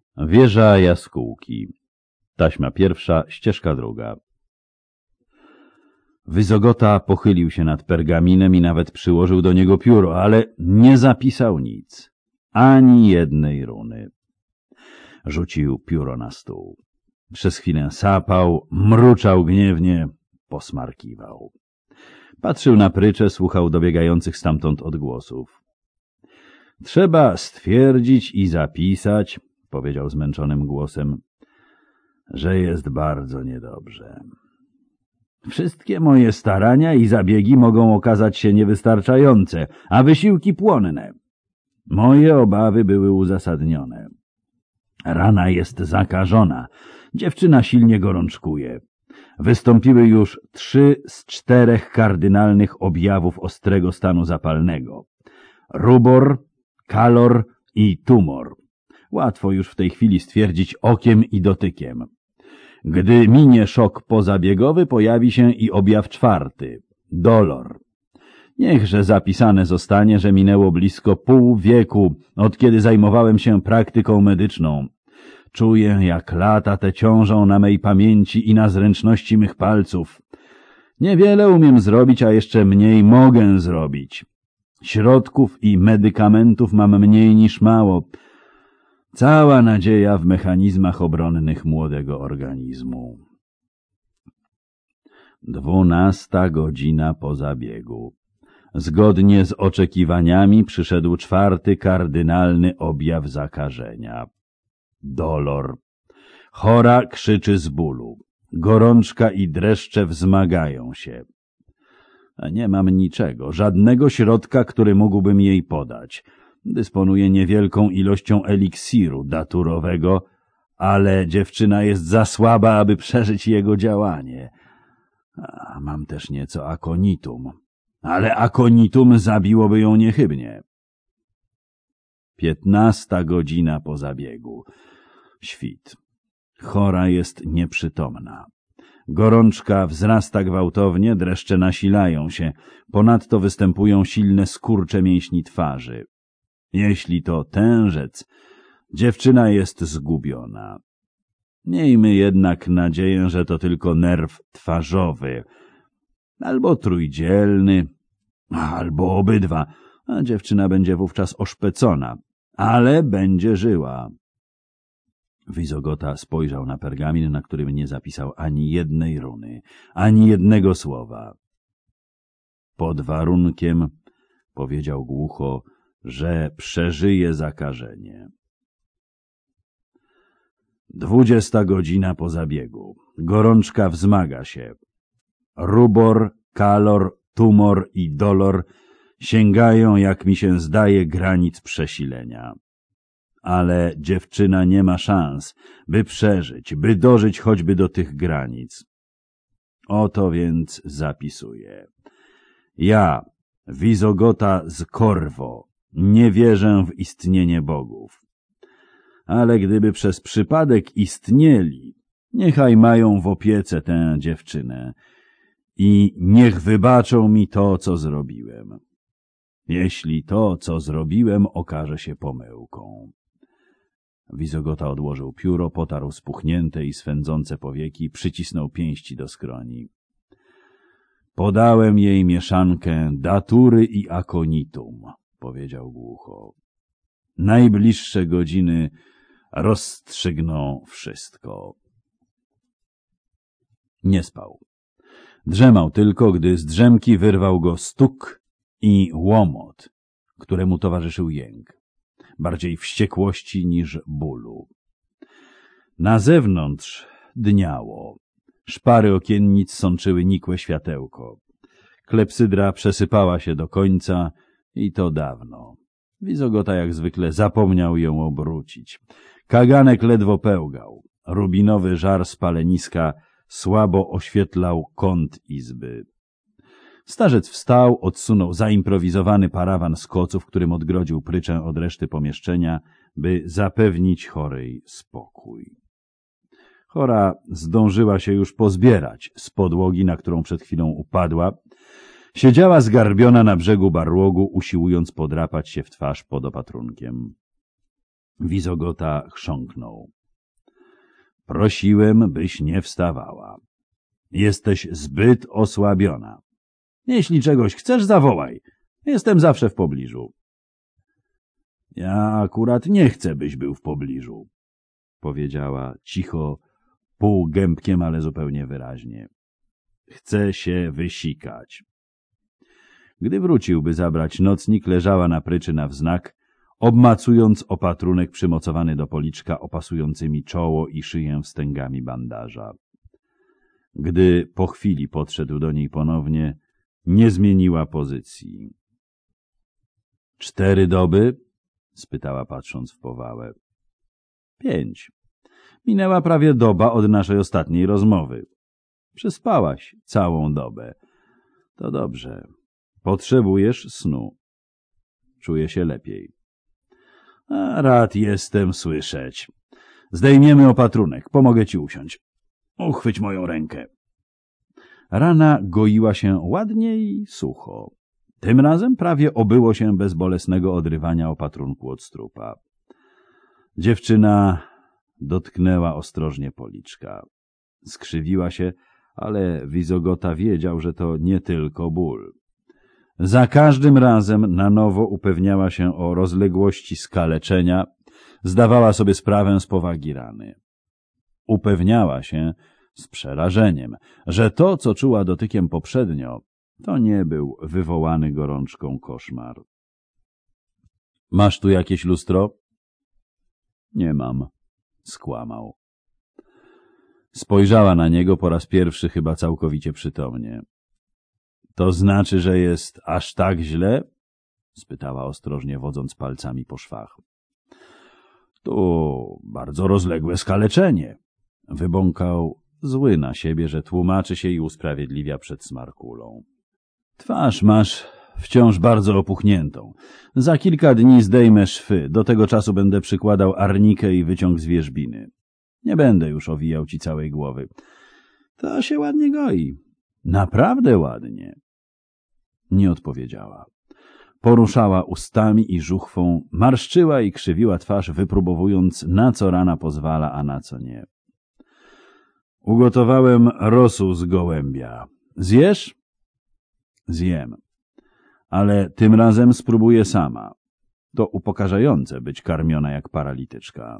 Wieża jaskółki. Taśma pierwsza, ścieżka druga. Wyzogota pochylił się nad pergaminem i nawet przyłożył do niego pióro, ale nie zapisał nic. Ani jednej runy. Rzucił pióro na stół. Przez chwilę sapał, mruczał gniewnie, posmarkiwał. Patrzył na prycze, słuchał dobiegających stamtąd odgłosów. Trzeba stwierdzić i zapisać, powiedział zmęczonym głosem, że jest bardzo niedobrze. Wszystkie moje starania i zabiegi mogą okazać się niewystarczające, a wysiłki płonne. Moje obawy były uzasadnione. Rana jest zakażona. Dziewczyna silnie gorączkuje. Wystąpiły już 3 z 4 kardynalnych objawów ostrego stanu zapalnego. Rubor, kalor i tumor. Łatwo już w tej chwili stwierdzić okiem i dotykiem. Gdy minie szok pozabiegowy, pojawi się i objaw 4. Dolor. Niechże zapisane zostanie, że minęło blisko pół wieku, od kiedy zajmowałem się praktyką medyczną. Czuję, jak lata te ciążą na mej pamięci i na zręczności mych palców. Niewiele umiem zrobić, a jeszcze mniej mogę zrobić. Środków i medykamentów mam mniej niż mało. Cała nadzieja w mechanizmach obronnych młodego organizmu. 12 godzina po zabiegu. Zgodnie z oczekiwaniami przyszedł 4. kardynalny objaw zakażenia. Dolor. Chora krzyczy z bólu. Gorączka i dreszcze wzmagają się. A nie mam niczego, żadnego środka, który mógłbym jej podać. Dysponuję niewielką ilością eliksiru daturowego, ale dziewczyna jest za słaba, aby przeżyć jego działanie. Mam też nieco akonitum, ale akonitum zabiłoby ją niechybnie. 15 godzina po zabiegu. Świt. Chora jest nieprzytomna. Gorączka wzrasta gwałtownie, dreszcze nasilają się. Ponadto występują silne skurcze mięśni twarzy. Jeśli to tężec, dziewczyna jest zgubiona. Miejmy jednak nadzieję, że to tylko nerw twarzowy, albo trójdzielny, albo obydwa, a dziewczyna będzie wówczas oszpecona, ale będzie żyła. Wizogota spojrzał na pergamin, na którym nie zapisał ani jednej runy, ani jednego słowa. Pod warunkiem, powiedział głucho, że przeżyje zakażenie. 20 godzina po zabiegu. Gorączka wzmaga się. Rubor, kalor, tumor i dolor sięgają, jak mi się zdaje, granic przesilenia. Ale dziewczyna nie ma szans, by przeżyć, by dożyć choćby do tych granic. Oto więc zapisuję. Ja, Wizogota z Corvo, nie wierzę w istnienie bogów. Ale gdyby przez przypadek istnieli, niechaj mają w opiece tę dziewczynę i niech wybaczą mi to, co zrobiłem. Jeśli to, co zrobiłem, okaże się pomyłką. Wizogota odłożył pióro, potarł spuchnięte i swędzące powieki, przycisnął pięści do skroni. Podałem jej mieszankę datury i akonitum, powiedział głucho. Najbliższe godziny rozstrzygną wszystko. Nie spał. Drzemał tylko, gdy z drzemki wyrwał go stuk i łomot, któremu towarzyszył jęk, bardziej wściekłości niż bólu. Na zewnątrz dniało. Szpary okiennic sączyły nikłe światełko. Klepsydra przesypała się do końca i to dawno. Wizogota jak zwykle zapomniał ją obrócić. Kaganek ledwo pełgał. Rubinowy żar spaleniska słabo oświetlał kąt izby. Starzec wstał, odsunął zaimprowizowany parawan z koców, którym odgrodził pryczę od reszty pomieszczenia, by zapewnić chorej spokój. Chora zdążyła się już pozbierać z podłogi, na którą przed chwilą upadła. Siedziała zgarbiona na brzegu barłogu, usiłując podrapać się w twarz pod opatrunkiem. Wizogota chrząknął. Prosiłem, byś nie wstawała. Jesteś zbyt osłabiona. Jeśli czegoś chcesz, zawołaj. Jestem zawsze w pobliżu. Ja akurat nie chcę, byś był w pobliżu, powiedziała cicho, półgębkiem, ale zupełnie wyraźnie. Chcę się wysikać. Gdy wrócił, by zabrać nocnik, leżała na pryczy na wznak, obmacując opatrunek przymocowany do policzka opasującymi czoło i szyję wstęgami bandaża. Gdy po chwili podszedł do niej ponownie, nie zmieniła pozycji. 4 doby? Spytała, patrząc w powałę. 5. Minęła prawie doba od naszej ostatniej rozmowy. Przespałaś całą dobę. To dobrze. Potrzebujesz snu. Czuję się lepiej. A rad jestem słyszeć. Zdejmiemy opatrunek. Pomogę ci usiąść. Uchwyć moją rękę. Rana goiła się ładnie i sucho. Tym razem prawie obyło się bez bolesnego odrywania opatrunku od strupa. Dziewczyna dotknęła ostrożnie policzka. Skrzywiła się, ale Wizogota wiedział, że to nie tylko ból. Za każdym razem na nowo upewniała się o rozległości skaleczenia, zdawała sobie sprawę z powagi rany. Upewniała się z przerażeniem, że to, co czuła dotykiem poprzednio, to nie był wywołany gorączką koszmar. Masz tu jakieś lustro? Nie mam, skłamał. Spojrzała na niego po raz pierwszy chyba całkowicie przytomnie. To znaczy, że jest aż tak źle? Spytała ostrożnie, wodząc palcami po szwach. To bardzo rozległe skaleczenie. Wybąkał, zły na siebie, że tłumaczy się i usprawiedliwia przed smarkulą. Twarz masz wciąż bardzo opuchniętą. Za kilka dni zdejmę szwy. Do tego czasu będę przykładał arnikę i wyciąg z wierzbiny. Nie będę już owijał ci całej głowy. To się ładnie goi. Naprawdę ładnie. Nie odpowiedziała. Poruszała ustami i żuchwą, marszczyła i krzywiła twarz, wypróbowując, na co rana pozwala, a na co nie. Ugotowałem rosół z gołębia. Zjesz? Zjem. Ale tym razem spróbuję sama. To upokarzające być karmiona jak paralityczka.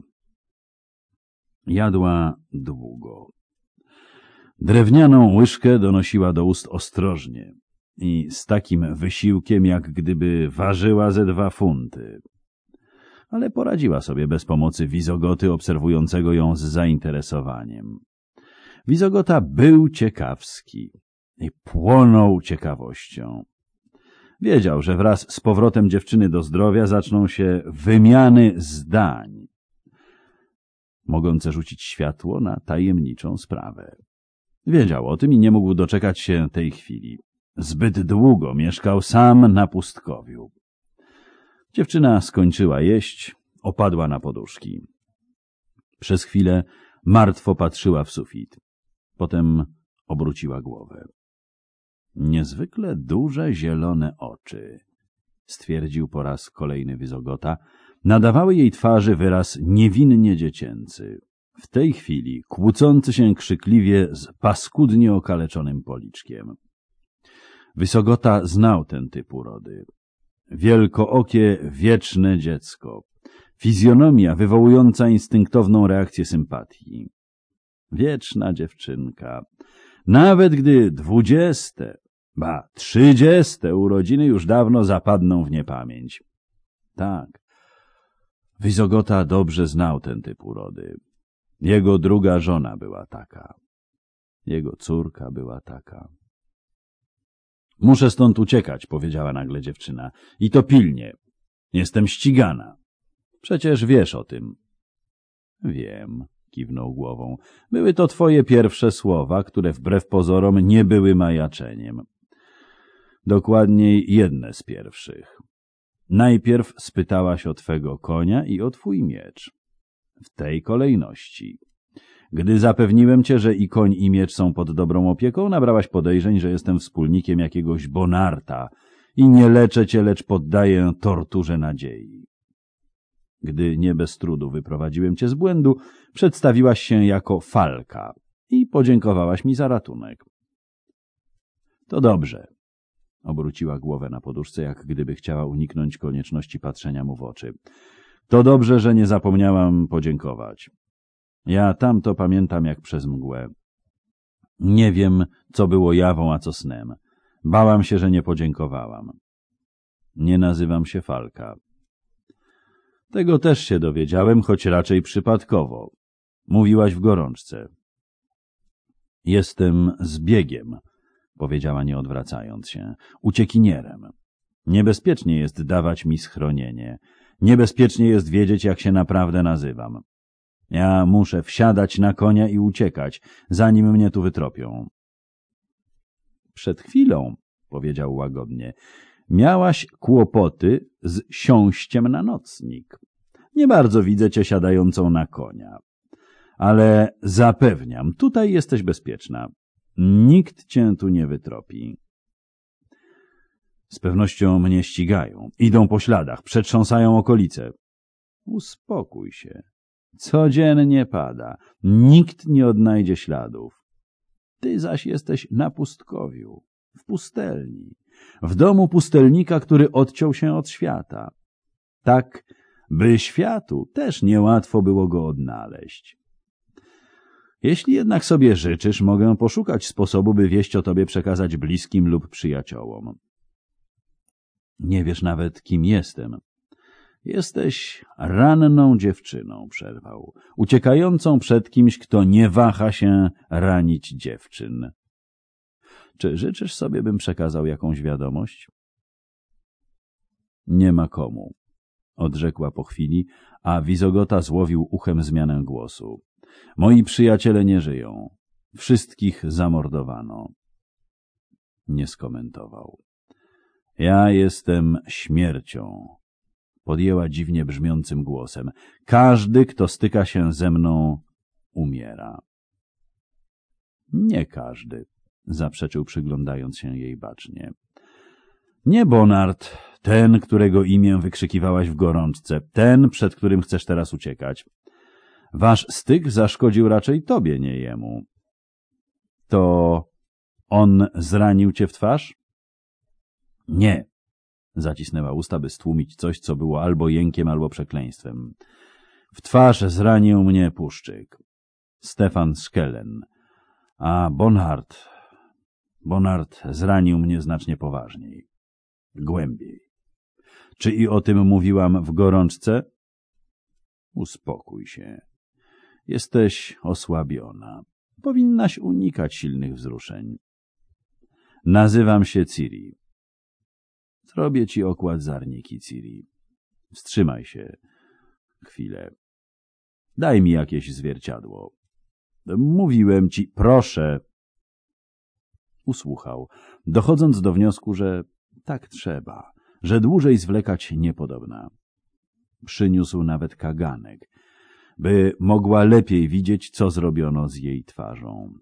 Jadła długo. Drewnianą łyżkę donosiła do ust ostrożnie i z takim wysiłkiem, jak gdyby ważyła ze 2 funty. Ale poradziła sobie bez pomocy Wizogoty, obserwującego ją z zainteresowaniem. Wizogota był ciekawski i płonął ciekawością. Wiedział, że wraz z powrotem dziewczyny do zdrowia zaczną się wymiany zdań, mogące rzucić światło na tajemniczą sprawę. Wiedział o tym i nie mógł doczekać się tej chwili. Zbyt długo mieszkał sam na pustkowiu. Dziewczyna skończyła jeść, opadła na poduszki. Przez chwilę martwo patrzyła w sufit. Potem obróciła głowę. Niezwykle duże, zielone oczy, stwierdził po raz kolejny Wizogota, nadawały jej twarzy wyraz niewinnie dziecięcy. W tej chwili kłócący się krzykliwie z paskudnie okaleczonym policzkiem. Wizogota znał ten typ urody. Wielkookie, wieczne dziecko. Fizjonomia wywołująca instynktowną reakcję sympatii. Wieczna dziewczynka. Nawet gdy 20, ba 30 urodziny już dawno zapadną w niepamięć. Tak, Wizogota dobrze znał ten typ urody. Jego druga żona była taka. Jego córka była taka. Muszę stąd uciekać, powiedziała nagle dziewczyna. I to pilnie. Jestem ścigana. Przecież wiesz o tym. Wiem, kiwnął głową. Były to twoje pierwsze słowa, które wbrew pozorom nie były majaczeniem. Dokładniej jedne z pierwszych. Najpierw spytałaś o twego konia i o twój miecz. W tej kolejności. Gdy zapewniłem cię, że i koń, i miecz są pod dobrą opieką, nabrałaś podejrzeń, że jestem wspólnikiem jakiegoś Bonarta i nie leczę cię, lecz poddaję torturze nadziei. Gdy nie bez trudu wyprowadziłem cię z błędu, przedstawiłaś się jako Falka i podziękowałaś mi za ratunek. To dobrze. Obróciła głowę na poduszce, jak gdyby chciała uniknąć konieczności patrzenia mu w oczy. To dobrze, że nie zapomniałam podziękować. Ja tamto pamiętam jak przez mgłę. Nie wiem, co było jawą, a co snem. Bałam się, że nie podziękowałam. Nie nazywam się Falka. Tego też się dowiedziałem, choć raczej przypadkowo. Mówiłaś w gorączce. Jestem zbiegiem, powiedziała nie odwracając się, uciekinierem. Niebezpiecznie jest dawać mi schronienie. Niebezpiecznie jest wiedzieć, jak się naprawdę nazywam. Ja muszę wsiadać na konia i uciekać, zanim mnie tu wytropią. Przed chwilą, powiedział łagodnie, miałaś kłopoty z siąściem na nocnik. Nie bardzo widzę cię siadającą na konia. Ale zapewniam, tutaj jesteś bezpieczna. Nikt cię tu nie wytropi. Z pewnością mnie ścigają. Idą po śladach, przetrząsają okolice. Uspokój się. Codziennie pada. Nikt nie odnajdzie śladów. Ty zaś jesteś na pustkowiu, w pustelni, w domu pustelnika, który odciął się od świata. Tak, by światu też niełatwo było go odnaleźć. Jeśli jednak sobie życzysz, mogę poszukać sposobu, by wieść o tobie przekazać bliskim lub przyjaciołom. Nie wiesz nawet, kim jestem. Jesteś ranną dziewczyną, przerwał, uciekającą przed kimś, kto nie waha się ranić dziewczyn. Czy życzysz sobie, bym przekazał jakąś wiadomość? Nie ma komu, odrzekła po chwili, a Wizogota złowił uchem zmianę głosu. Moi przyjaciele nie żyją. Wszystkich zamordowano. Nie skomentował. Ja jestem śmiercią. Podjęła dziwnie brzmiącym głosem. Każdy, kto styka się ze mną, umiera. Nie każdy, zaprzeczył, przyglądając się jej bacznie. Nie Bonard, ten, którego imię wykrzykiwałaś w gorączce, ten, przed którym chcesz teraz uciekać. Wasz styk zaszkodził raczej tobie, nie jemu. To on zranił cię w twarz? Nie. Zacisnęła usta, by stłumić coś, co było albo jękiem, albo przekleństwem. W twarz zranił mnie Puszczyk. Stefan Skellen. A Bonard zranił mnie znacznie poważniej. Głębiej. Czy i o tym mówiłam w gorączce? Uspokój się. Jesteś osłabiona. Powinnaś unikać silnych wzruszeń. Nazywam się Ciri. Zrobię ci okład zarniki, Ciri. Wstrzymaj się. Chwilę. Daj mi jakieś zwierciadło. Mówiłem ci, proszę. Usłuchał, dochodząc do wniosku, że tak trzeba, że dłużej zwlekać niepodobna. Przyniósł nawet kaganek, by mogła lepiej widzieć, co zrobiono z jej twarzą.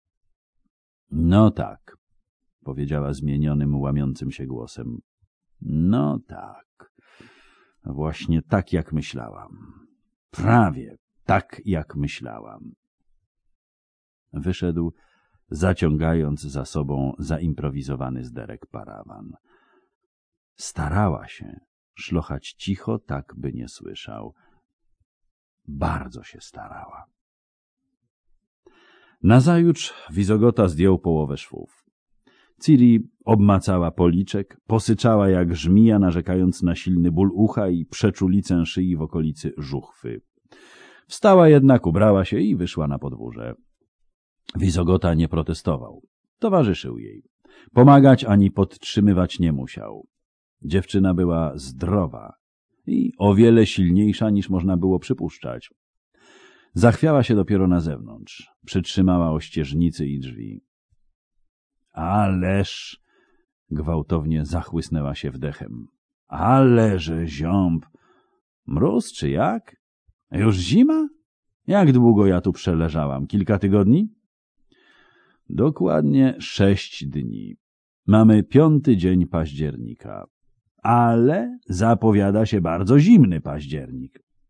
No tak, powiedziała zmienionym, łamiącym się głosem. No tak, właśnie tak jak myślałam. Prawie tak jak myślałam. Wyszedł, zaciągając za sobą zaimprowizowany z derek parawan. Starała się szlochać cicho, tak by nie słyszał. Bardzo się starała. Nazajutrz Wizogota zdjął połowę szwów. Ciri obmacała policzek, posyczała jak żmija, narzekając na silny ból ucha i przeczulicę szyi w okolicy żuchwy. Wstała jednak, ubrała się i wyszła na podwórze. Wizogota nie protestował. Towarzyszył jej. Pomagać ani podtrzymywać nie musiał. Dziewczyna była zdrowa i o wiele silniejsza, niż można było przypuszczać. Zachwiała się dopiero na zewnątrz. Przytrzymała ościeżnicy i drzwi. Ależ! Gwałtownie zachłysnęła się wdechem. Ależe ziąb! Mróz czy jak? Już zima? Jak długo ja tu przeleżałam? Kilka tygodni? Dokładnie 6 dni. Mamy 5. dzień października. Ale zapowiada się bardzo zimny październik.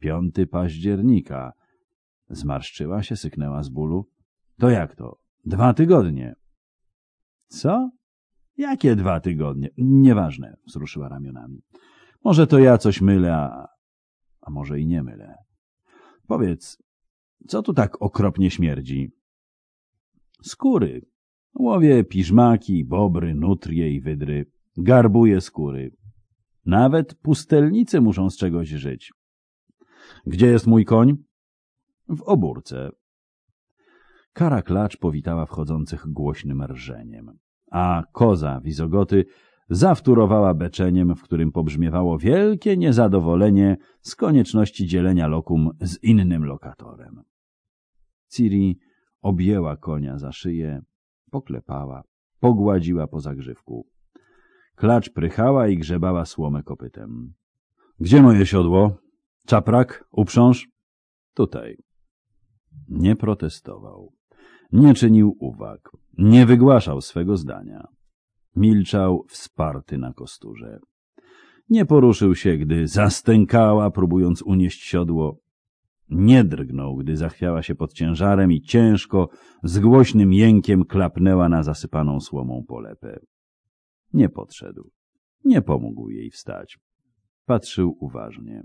5 października. Zmarszczyła się, syknęła z bólu. To jak to? 2 tygodnie. Co? Jakie 2 tygodnie? Nieważne, wzruszyła ramionami. Może to ja coś mylę, a może i nie mylę. Powiedz, co tu tak okropnie śmierdzi? Skóry. Łowię piżmaki, bobry, nutrie i wydry. Garbuję skóry. Nawet pustelnicy muszą z czegoś żyć. Gdzie jest mój koń? W obórce. Kara klacz powitała wchodzących głośnym rżeniem, a koza Wizogoty zawtórowała beczeniem, w którym pobrzmiewało wielkie niezadowolenie z konieczności dzielenia lokum z innym lokatorem. Ciri objęła konia za szyję, poklepała, pogładziła po zagrzywku. Klacz prychała i grzebała słomę kopytem. — Gdzie moje siodło? Czaprak? Uprząż? — Tutaj. Nie protestował, nie czynił uwag, nie wygłaszał swego zdania. Milczał wsparty na kosturze. Nie poruszył się, gdy zastękała, próbując unieść siodło. Nie drgnął, gdy zachwiała się pod ciężarem i ciężko, z głośnym jękiem klapnęła na zasypaną słomą polepę. Nie podszedł, nie pomógł jej wstać. Patrzył uważnie.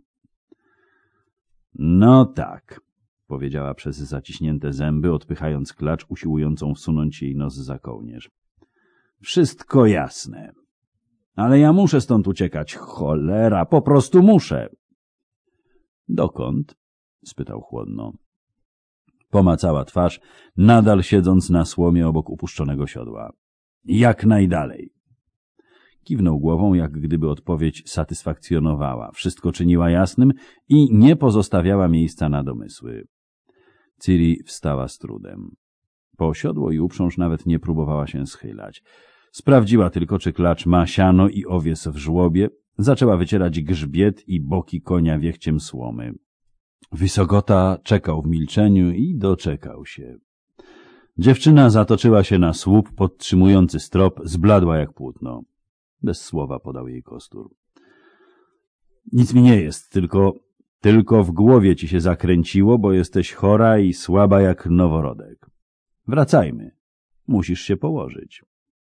— No tak — powiedziała przez zaciśnięte zęby, odpychając klacz, usiłującą wsunąć jej nos za kołnierz. — Wszystko jasne. Ale ja muszę stąd uciekać. Cholera, po prostu muszę. — Dokąd? — spytał chłodno. Pomacała twarz, nadal siedząc na słomie obok upuszczonego siodła. — Jak najdalej. Kiwnął głową, jak gdyby odpowiedź satysfakcjonowała, wszystko czyniła jasnym i nie pozostawiała miejsca na domysły. Ciri wstała z trudem. Po siodło i uprząż nawet nie próbowała się schylać. Sprawdziła tylko, czy klacz ma siano i owies w żłobie, zaczęła wycierać grzbiet i boki konia wiechciem słomy. Wysogota czekał w milczeniu i doczekał się. Dziewczyna zatoczyła się na słup podtrzymujący strop, zbladła jak płótno. Bez słowa podał jej kostur. — Nic mi nie jest, tylko w głowie ci się zakręciło, bo jesteś chora i słaba jak noworodek. Wracajmy. Musisz się położyć.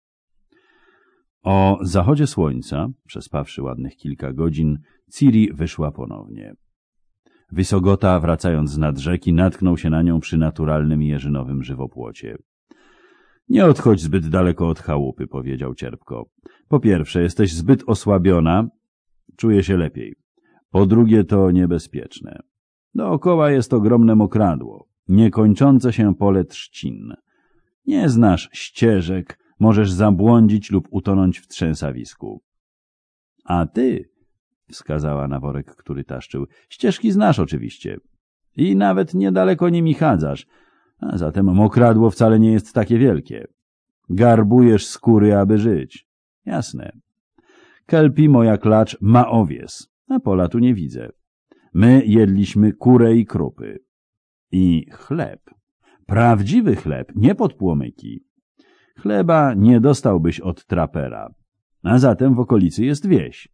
O zachodzie słońca, przespawszy ładnych kilka godzin, Ciri wyszła ponownie. Wysogota, wracając z nad rzeki, natknął się na nią przy naturalnym jeżynowym żywopłocie. — Nie odchodź zbyt daleko od chałupy — powiedział cierpko. — Po pierwsze, jesteś zbyt osłabiona, czuję się lepiej. Po drugie, to niebezpieczne. Dookoła jest ogromne mokradło, niekończące się pole trzcin. Nie znasz ścieżek, możesz zabłądzić lub utonąć w trzęsawisku. — A ty — wskazała na worek, który taszczył — ścieżki znasz oczywiście. I nawet niedaleko nimi chadzasz. A zatem mokradło wcale nie jest takie wielkie. Garbujesz skóry, aby żyć. Jasne. Kelpi, moja klacz, ma owies, a pola tu nie widzę. My jedliśmy kurę i krupy. I chleb. Prawdziwy chleb, nie podpłomyki. Chleba nie dostałbyś od trapera, a zatem w okolicy jest wieś.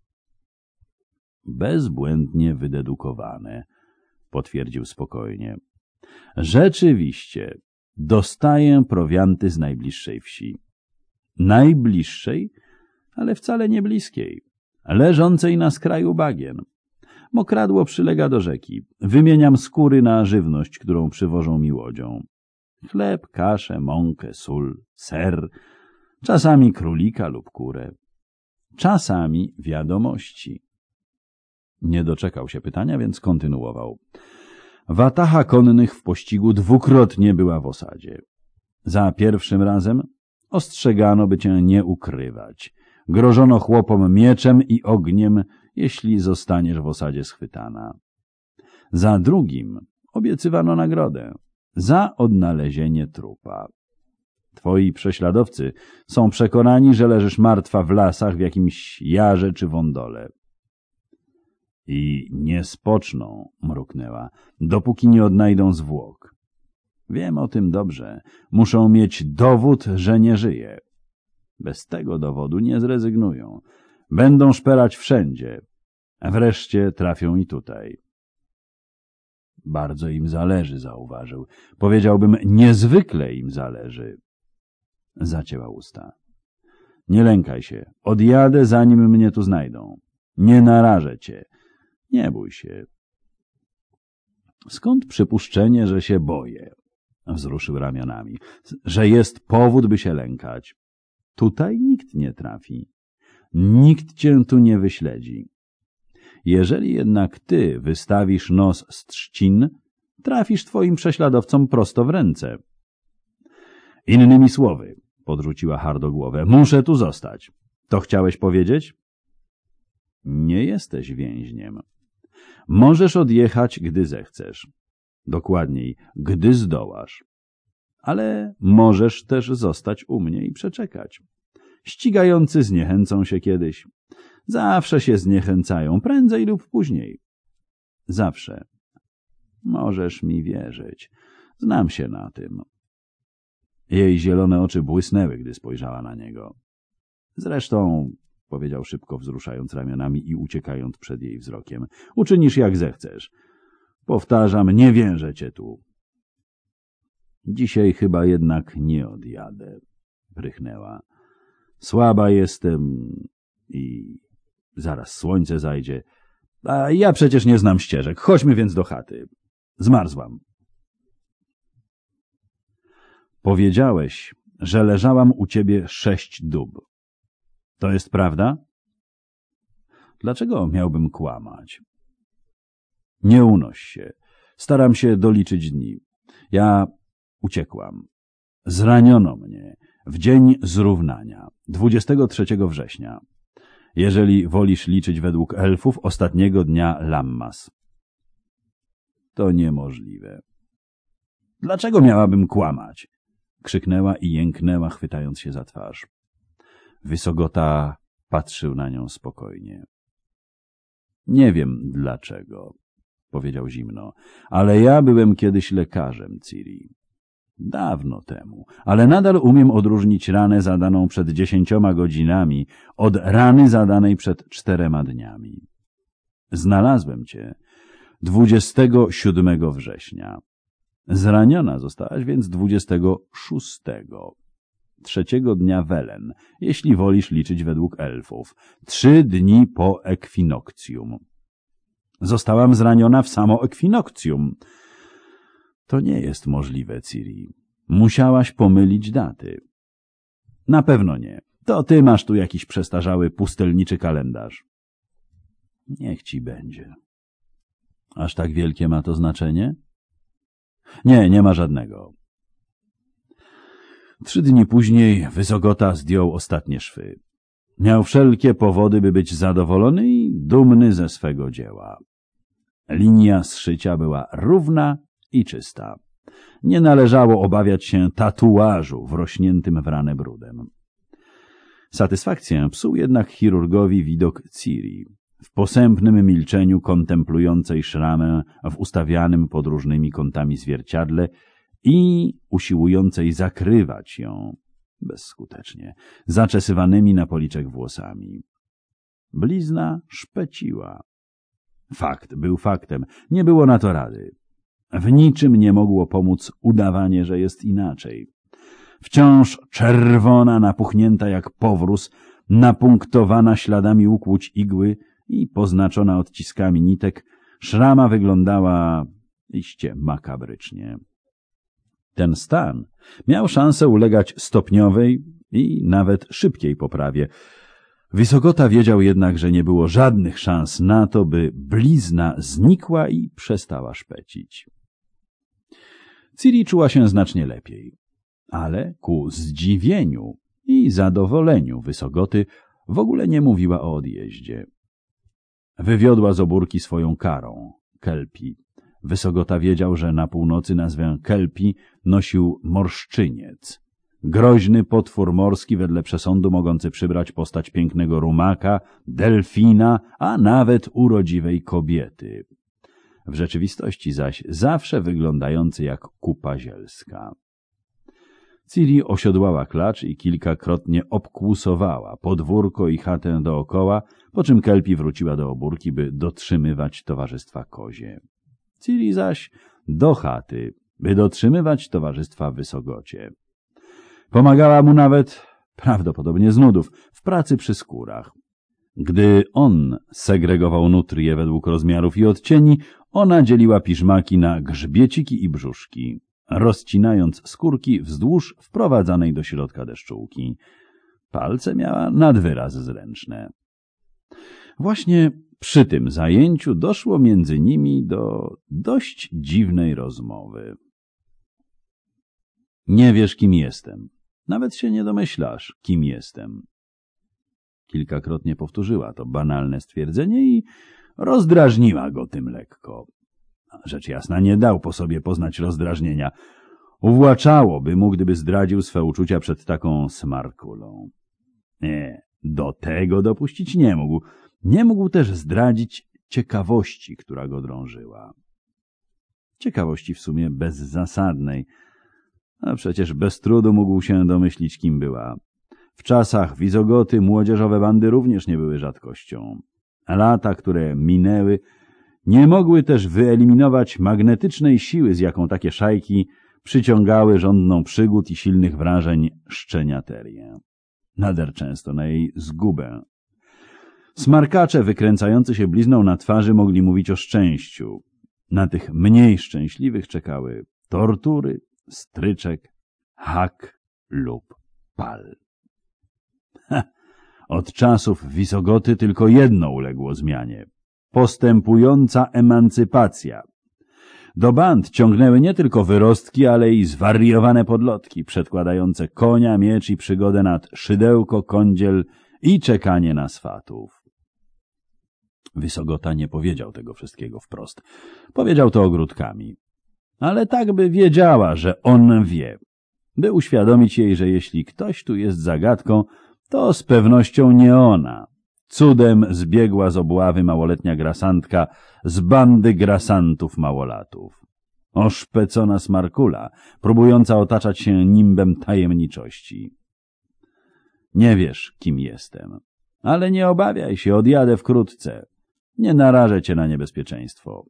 Bezbłędnie wydedukowane, potwierdził spokojnie. Rzeczywiście, dostaję prowianty z najbliższej wsi. Najbliższej, ale wcale nie bliskiej, leżącej na skraju bagien. Mokradło przylega do rzeki. Wymieniam skóry na żywność, którą przywożą mi łodzią. Chleb, kaszę, mąkę, sól, ser, czasami królika lub kurę. Czasami wiadomości. Nie doczekał się pytania, więc kontynuował. Wataha konnych w pościgu dwukrotnie była w osadzie. Za pierwszym razem ostrzegano, by cię nie ukrywać. Grożono chłopom mieczem i ogniem, jeśli zostaniesz w osadzie schwytana. Za drugim obiecywano nagrodę za odnalezienie trupa. Twoi prześladowcy są przekonani, że leżysz martwa w lasach w jakimś jarze czy wądole. I nie spoczną, mruknęła, dopóki nie odnajdą zwłok. Wiem o tym dobrze. Muszą mieć dowód, że nie żyje. Bez tego dowodu nie zrezygnują. Będą szperać wszędzie. Wreszcie trafią i tutaj. Bardzo im zależy, zauważył. Powiedziałbym, niezwykle im zależy. Zacięła usta. Nie lękaj się. Odjadę, zanim mnie tu znajdą. Nie narażę cię. Nie bój się. Skąd przypuszczenie, że się boję? Wzruszył ramionami. Że jest powód, by się lękać. Tutaj nikt nie trafi. Nikt cię tu nie wyśledzi. Jeżeli jednak ty wystawisz nos z trzcin, trafisz twoim prześladowcom prosto w ręce. Innymi słowy, podrzuciła hardo głowę, muszę tu zostać. To chciałeś powiedzieć? Nie jesteś więźniem. Możesz odjechać, gdy zechcesz. Dokładniej, gdy zdołasz. Ale możesz też zostać u mnie i przeczekać. Ścigający zniechęcą się kiedyś. Zawsze się zniechęcają, prędzej lub później. Zawsze. Możesz mi wierzyć. Znam się na tym. Jej zielone oczy błysnęły, gdy spojrzała na niego. Zresztą, powiedział szybko, wzruszając ramionami i uciekając przed jej wzrokiem, uczynisz jak zechcesz. Powtarzam, nie więżę cię tu. Dzisiaj chyba jednak nie odjadę, prychnęła. Słaba jestem i zaraz słońce zajdzie. A ja przecież nie znam ścieżek. Chodźmy więc do chaty. Zmarzłam. Powiedziałeś, że leżałam u ciebie 6 dób. To jest prawda? Dlaczego miałbym kłamać? Nie unoś się. Staram się doliczyć dni. Ja uciekłam. Zraniono mnie w dzień zrównania, 23 września. Jeżeli wolisz liczyć według elfów, ostatniego dnia Lammas. To niemożliwe. Dlaczego miałabym kłamać? Krzyknęła i jęknęła, chwytając się za twarz. Wysogota patrzył na nią spokojnie. Nie wiem dlaczego, powiedział zimno, ale ja byłem kiedyś lekarzem, Ciri. Dawno temu, ale nadal umiem odróżnić ranę zadaną przed 10 godzinami od rany zadanej przed 4 dniami. Znalazłem cię 27 września. Zraniona zostałaś więc 26. 3 dnia Welen, jeśli wolisz liczyć według elfów. 3 dni po ekwinokcjum. Zostałam zraniona w samo ekwinokcjum. To nie jest możliwe, Ciri. Musiałaś pomylić daty. Na pewno nie. To ty masz tu jakiś przestarzały pustelniczy kalendarz. Niech ci będzie. Aż tak wielkie ma to znaczenie? Nie, nie ma żadnego. 3 dni później Wysogota zdjął ostatnie szwy. Miał wszelkie powody, by być zadowolony i dumny ze swego dzieła. Linia zszycia była równa i czysta. Nie należało obawiać się tatuażu wrośniętym w ranę brudem. Satysfakcję psuł jednak chirurgowi widok Ciri, w posępnym milczeniu kontemplującej szramę w ustawianym pod różnymi kątami zwierciadle i usiłującej zakrywać ją, bezskutecznie, zaczesywanymi na policzek włosami. Blizna szpeciła. Fakt był faktem, nie było na to rady. W niczym nie mogło pomóc udawanie, że jest inaczej. Wciąż czerwona, napuchnięta jak powróz, napunktowana śladami ukłuć igły i poznaczona odciskami nitek, szrama wyglądała iście makabrycznie. Ten stan miał szansę ulegać stopniowej i nawet szybkiej poprawie. Wysogota wiedział jednak, że nie było żadnych szans na to, by blizna znikła i przestała szpecić. Ciri czuła się znacznie lepiej, ale ku zdziwieniu i zadowoleniu Wysogoty w ogóle nie mówiła o odjeździe. Wywiodła z obórki swoją karą, kelpi. Wysogota wiedział, że na północy nazwę kelpi nosił morszczyniec. Groźny potwór morski wedle przesądu mogący przybrać postać pięknego rumaka, delfina, a nawet urodziwej kobiety. W rzeczywistości zaś zawsze wyglądający jak kupa zielska. Ciri osiodłała klacz i kilkakrotnie obkłusowała podwórko i chatę dookoła, po czym kelpi wróciła do obórki, by dotrzymywać towarzystwa kozie. Ciri zaś do chaty, by dotrzymywać towarzystwa w Wysogocie. Pomagała mu nawet, prawdopodobnie z nudów, w pracy przy skórach. Gdy on segregował nutrię według rozmiarów i odcieni, ona dzieliła piżmaki na grzbieciki i brzuszki, rozcinając skórki wzdłuż wprowadzanej do środka deszczułki. Palce miała nad wyraz zręczne. Właśnie przy tym zajęciu doszło między nimi do dość dziwnej rozmowy. Nie wiesz, kim jestem. Nawet się nie domyślasz, kim jestem. Kilkakrotnie powtórzyła to banalne stwierdzenie i rozdrażniła go tym lekko. Rzecz jasna, nie dał po sobie poznać rozdrażnienia. Uwłaczałoby mu, gdyby zdradził swe uczucia przed taką smarkulą. Nie, do tego dopuścić nie mógł. Nie mógł też zdradzić ciekawości, która go drążyła. Ciekawości w sumie bezzasadnej, a przecież bez trudu mógł się domyślić, kim była. W czasach Wizogoty młodzieżowe bandy również nie były rzadkością. Lata, które minęły, nie mogły też wyeliminować magnetycznej siły, z jaką takie szajki przyciągały żądną przygód i silnych wrażeń szczeniaterię. Nader często na jej zgubę. Smarkacze wykręcający się blizną na twarzy mogli mówić o szczęściu. Na tych mniej szczęśliwych czekały tortury, stryczek, hak lub pal. Od czasów Wisogoty tylko jedno uległo zmianie. Postępująca emancypacja. Do band ciągnęły nie tylko wyrostki, ale i zwariowane podlotki, przedkładające konia, miecz i przygodę nad szydełko, kądziel i czekanie na swatów. Wysogota nie powiedział tego wszystkiego wprost. Powiedział to ogródkami. Ale tak by wiedziała, że on wie. By uświadomić jej, że jeśli ktoś tu jest zagadką, to z pewnością nie ona. Cudem zbiegła z obławy małoletnia grasantka z bandy grasantów małolatów. Oszpecona smarkula, próbująca otaczać się nimbem tajemniczości. Nie wiesz, kim jestem, ale nie obawiaj się, odjadę wkrótce. Nie narażę cię na niebezpieczeństwo.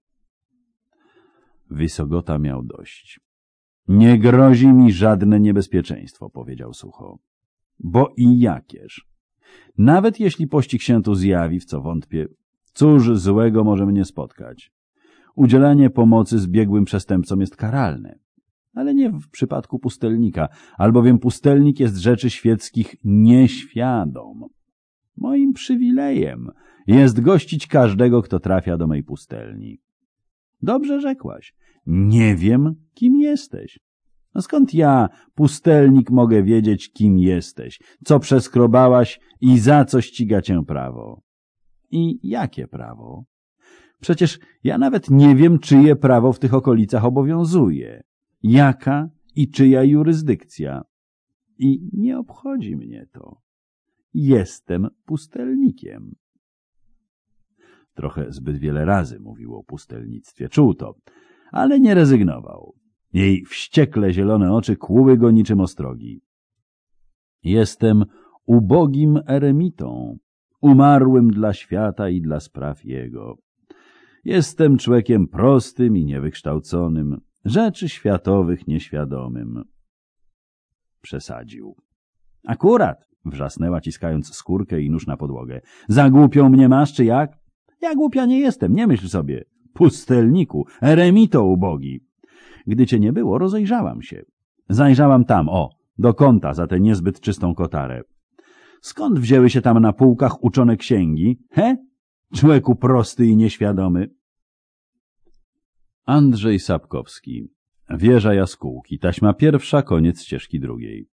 Wysogota miał dość. Nie grozi mi żadne niebezpieczeństwo, powiedział sucho. Bo i jakież? Nawet jeśli pościg się tu zjawi, w co wątpię, cóż złego może mnie spotkać? Udzielanie pomocy zbiegłym przestępcom jest karalne, ale nie w przypadku pustelnika, albowiem pustelnik jest rzeczy świeckich nieświadom. Moim przywilejem jest gościć każdego, kto trafia do mej pustelni. Dobrze rzekłaś. Nie wiem, kim jesteś. No skąd ja, pustelnik, mogę wiedzieć, kim jesteś, co przeskrobałaś i za co ściga cię prawo? I jakie prawo? Przecież ja nawet nie wiem, czyje prawo w tych okolicach obowiązuje. Jaka i czyja jurysdykcja. I nie obchodzi mnie to. Jestem pustelnikiem. Trochę zbyt wiele razy mówił o pustelnictwie. Czuł to, ale nie rezygnował. Jej wściekle zielone oczy kłuły go niczym ostrogi. Jestem ubogim eremitą, umarłym dla świata i dla spraw jego. Jestem człowiekiem prostym i niewykształconym, rzeczy światowych nieświadomym. Przesadził. Akurat, wrzasnęła, ciskając skórkę i nóż na podłogę. Za głupią mnie masz, czy jak? Ja głupia nie jestem, nie myśl sobie. Pustelniku, eremito ubogi. Gdy cię nie było, rozejrzałam się. Zajrzałam tam, do kąta za tę niezbyt czystą kotarę. Skąd wzięły się tam na półkach uczone księgi? Człowieku prosty i nieświadomy. Andrzej Sapkowski. Wieża jaskółki. Taśma pierwsza, koniec ścieżki drugiej.